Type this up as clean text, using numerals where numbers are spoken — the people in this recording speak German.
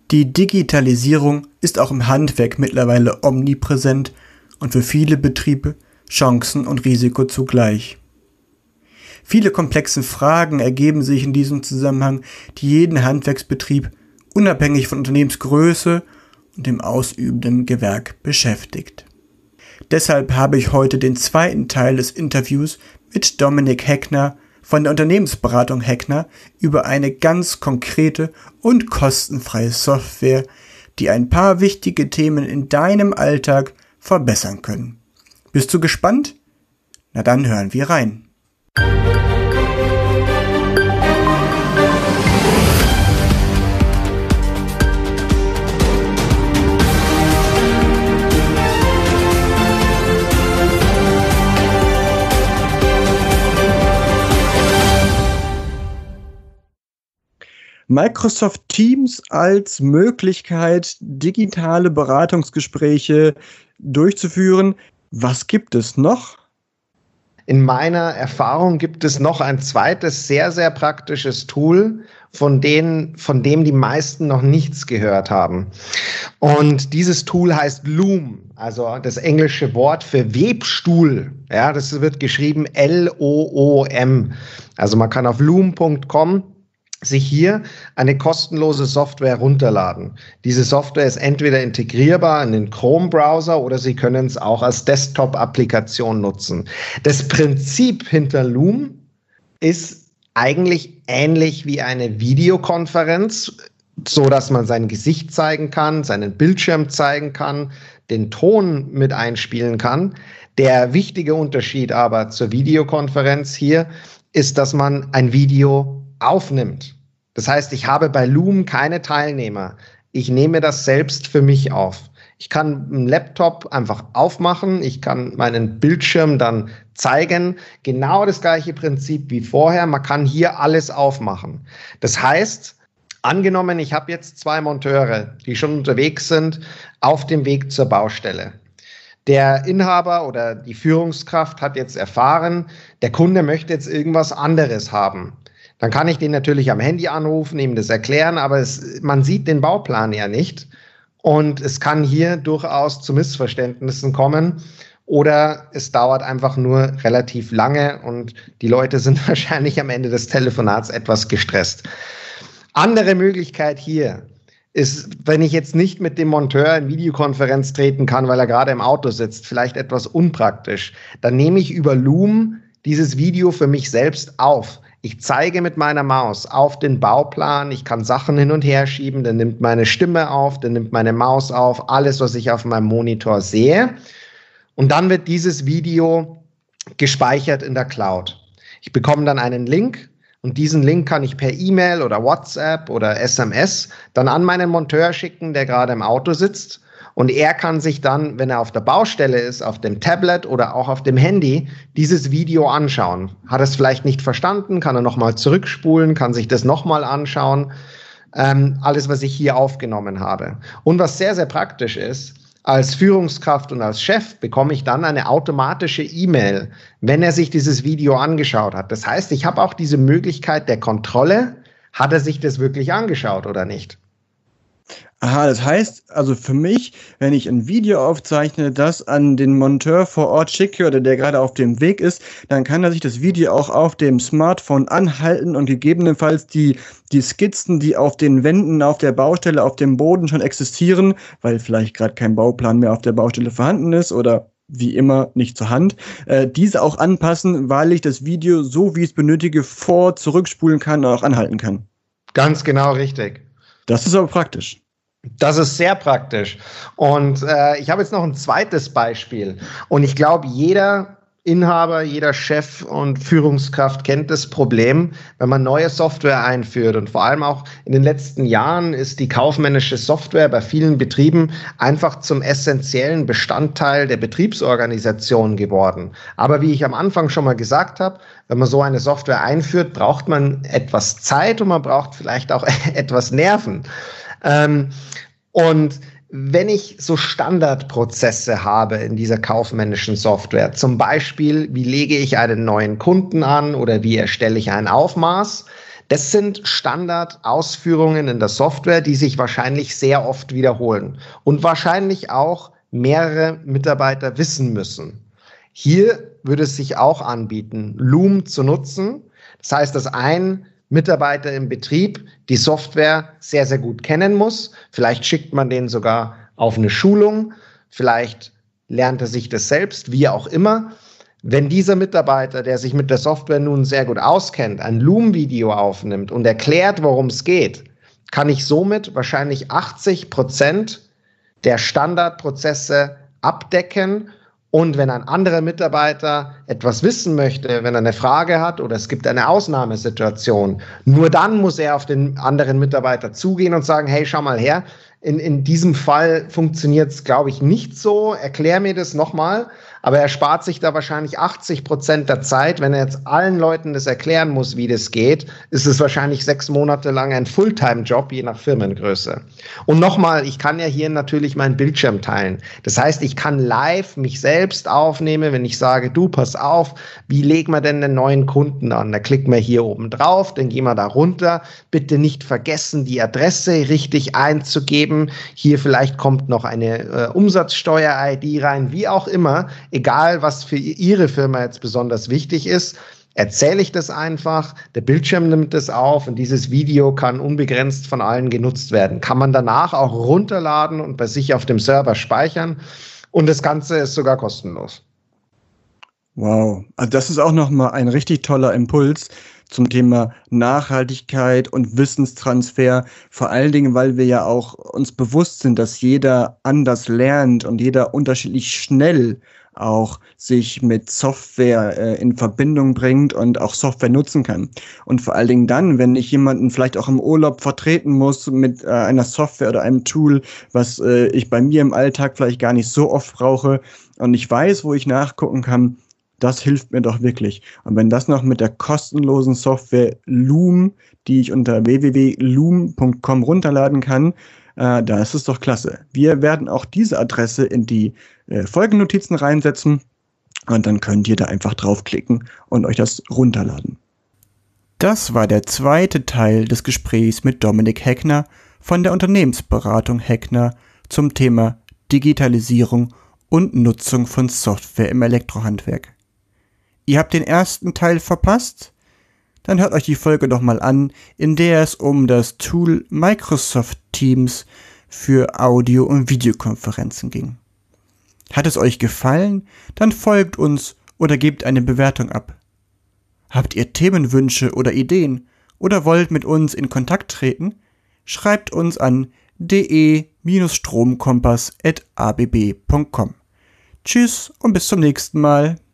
Die Digitalisierung ist auch im Handwerk mittlerweile omnipräsent und für viele Betriebe Chancen und Risiko zugleich. Viele komplexe Fragen ergeben sich in diesem Zusammenhang, die jeden Handwerksbetrieb unabhängig von Unternehmensgröße und dem ausübenden Gewerk beschäftigt. Deshalb habe ich heute den zweiten Teil des Interviews mit Dominik Heckner von der Unternehmensberatung Heckner über eine ganz konkrete und kostenfreie Software, die ein paar wichtige Themen in deinem Alltag verbessern können. Bist du gespannt? Na dann hören wir rein. Microsoft Teams als Möglichkeit, digitale Beratungsgespräche durchzuführen. Was gibt es noch? In meiner Erfahrung gibt es noch ein zweites sehr, sehr praktisches Tool, von dem die meisten noch nichts gehört haben. Und dieses Tool heißt Loom, also das englische Wort für Webstuhl. Ja, das wird geschrieben L-O-O-M. Also man kann auf loom.com sich hier eine kostenlose Software runterladen. Diese Software ist entweder integrierbar in den Chrome-Browser oder Sie können es auch als Desktop-Applikation nutzen. Das Prinzip hinter Loom ist eigentlich ähnlich wie eine Videokonferenz, so dass man sein Gesicht zeigen kann, seinen Bildschirm zeigen kann, den Ton mit einspielen kann. Der wichtige Unterschied aber zur Videokonferenz hier ist, dass man ein Video aufnimmt. Das heißt, ich habe bei Loom keine Teilnehmer. Ich nehme das selbst für mich auf. Ich kann einen Laptop einfach aufmachen, ich kann meinen Bildschirm dann zeigen. Genau das gleiche Prinzip wie vorher. Man kann hier alles aufmachen. Das heißt, angenommen, ich habe jetzt 2 Monteure, die schon unterwegs sind, auf dem Weg zur Baustelle. Der Inhaber oder die Führungskraft hat jetzt erfahren, der Kunde möchte jetzt irgendwas anderes haben. Dann kann ich den natürlich am Handy anrufen, ihm das erklären, aber man sieht den Bauplan ja nicht. Und es kann hier durchaus zu Missverständnissen kommen oder es dauert einfach nur relativ lange und die Leute sind wahrscheinlich am Ende des Telefonats etwas gestresst. Andere Möglichkeit hier ist, wenn ich jetzt nicht mit dem Monteur in Videokonferenz treten kann, weil er gerade im Auto sitzt, vielleicht etwas unpraktisch, dann nehme ich über Loom dieses Video für mich selbst auf. Ich zeige mit meiner Maus auf den Bauplan, ich kann Sachen hin und her schieben, dann nimmt meine Stimme auf, dann nimmt meine Maus auf, alles, was ich auf meinem Monitor sehe. Und dann wird dieses Video gespeichert in der Cloud. Ich bekomme dann einen Link und diesen Link kann ich per E-Mail oder WhatsApp oder SMS dann an meinen Monteur schicken, der gerade im Auto sitzt. Und er kann sich dann, wenn er auf der Baustelle ist, auf dem Tablet oder auch auf dem Handy, dieses Video anschauen. Hat er es vielleicht nicht verstanden, kann er nochmal zurückspulen, kann sich das nochmal anschauen. Alles, was ich hier aufgenommen habe. Und was sehr, sehr praktisch ist, als Führungskraft und als Chef bekomme ich dann eine automatische E-Mail, wenn er sich dieses Video angeschaut hat. Das heißt, ich habe auch diese Möglichkeit der Kontrolle, hat er sich das wirklich angeschaut oder nicht. Aha, das heißt, also für mich, wenn ich ein Video aufzeichne, das an den Monteur vor Ort schicke oder der gerade auf dem Weg ist, dann kann er sich das Video auch auf dem Smartphone anhalten und gegebenenfalls die Skizzen, die auf den Wänden, auf der Baustelle, auf dem Boden schon existieren, weil vielleicht gerade kein Bauplan mehr auf der Baustelle vorhanden ist oder wie immer nicht zur Hand, diese auch anpassen, weil ich das Video so, wie ich es benötige, zurückspulen kann und auch anhalten kann. Ganz genau richtig. Das ist aber praktisch. Das ist sehr praktisch. Und ich habe jetzt noch ein zweites Beispiel. Und ich glaube, jeder Inhaber, jeder Chef und Führungskraft kennt das Problem, wenn man neue Software einführt. Und vor allem auch in den letzten Jahren ist die kaufmännische Software bei vielen Betrieben einfach zum essentiellen Bestandteil der Betriebsorganisation geworden. Aber wie ich am Anfang schon mal gesagt habe, wenn man so eine Software einführt, braucht man etwas Zeit und man braucht vielleicht auch etwas Nerven. Und wenn ich so Standardprozesse habe in dieser kaufmännischen Software, zum Beispiel, wie lege ich einen neuen Kunden an oder wie erstelle ich ein Aufmaß, Das sind Standardausführungen in der Software, die sich wahrscheinlich sehr oft wiederholen und wahrscheinlich auch mehrere Mitarbeiter wissen müssen. Hier würde es sich auch anbieten, Loom zu nutzen. Das heißt, dass ein Mitarbeiter im Betrieb die Software sehr, sehr gut kennen muss. Vielleicht schickt man den sogar auf eine Schulung. Vielleicht lernt er sich das selbst, wie auch immer. Wenn dieser Mitarbeiter, der sich mit der Software nun sehr gut auskennt, ein Loom-Video aufnimmt und erklärt, worum es geht, kann ich somit wahrscheinlich 80% der Standardprozesse abdecken. Und wenn ein anderer Mitarbeiter etwas wissen möchte, wenn er eine Frage hat oder es gibt eine Ausnahmesituation, nur dann muss er auf den anderen Mitarbeiter zugehen und sagen, hey, schau mal her, in diesem Fall funktioniert es, glaube ich, nicht so, erklär mir das nochmal. Aber er spart sich da wahrscheinlich 80% der Zeit. Wenn er jetzt allen Leuten das erklären muss, wie das geht, ist es wahrscheinlich 6 Monate lang ein Fulltime-Job, je nach Firmengröße. Und nochmal, ich kann ja hier natürlich meinen Bildschirm teilen. Das heißt, ich kann live mich selbst aufnehmen, wenn ich sage, du, pass auf, wie legen wir denn den neuen Kunden an? Da klicken wir hier oben drauf, dann gehen wir da runter. Bitte nicht vergessen, die Adresse richtig einzugeben. Hier vielleicht kommt noch eine Umsatzsteuer-ID rein, wie auch immer. Egal, was für Ihre Firma jetzt besonders wichtig ist, erzähle ich das einfach, der Bildschirm nimmt das auf und dieses Video kann unbegrenzt von allen genutzt werden. Kann man danach auch runterladen und bei sich auf dem Server speichern und das Ganze ist sogar kostenlos. Wow, also das ist auch nochmal ein richtig toller Impuls zum Thema Nachhaltigkeit und Wissenstransfer, vor allen Dingen, weil wir ja auch uns bewusst sind, dass jeder anders lernt und jeder unterschiedlich schnell auch sich mit Software in Verbindung bringt und auch Software nutzen kann. Und vor allen Dingen dann, wenn ich jemanden vielleicht auch im Urlaub vertreten muss mit einer Software oder einem Tool, was ich bei mir im Alltag vielleicht gar nicht so oft brauche und ich weiß, wo ich nachgucken kann, das hilft mir doch wirklich. Und wenn das noch mit der kostenlosen Software Loom, die ich unter www.loom.com runterladen kann, da ist es doch klasse. Wir werden auch diese Adresse in die Folgennotizen reinsetzen und dann könnt ihr da einfach draufklicken und euch das runterladen. Das war der zweite Teil des Gesprächs mit Dominik Heckner von der Unternehmensberatung Heckner zum Thema Digitalisierung und Nutzung von Software im Elektrohandwerk. Ihr habt den ersten Teil verpasst? Dann hört euch die Folge doch mal an, in der es um das Tool Microsoft Teams für Audio- und Videokonferenzen ging. Hat es euch gefallen? Dann folgt uns oder gebt eine Bewertung ab. Habt ihr Themenwünsche oder Ideen oder wollt mit uns in Kontakt treten? Schreibt uns an de-stromkompass@abb.com. Tschüss und bis zum nächsten Mal.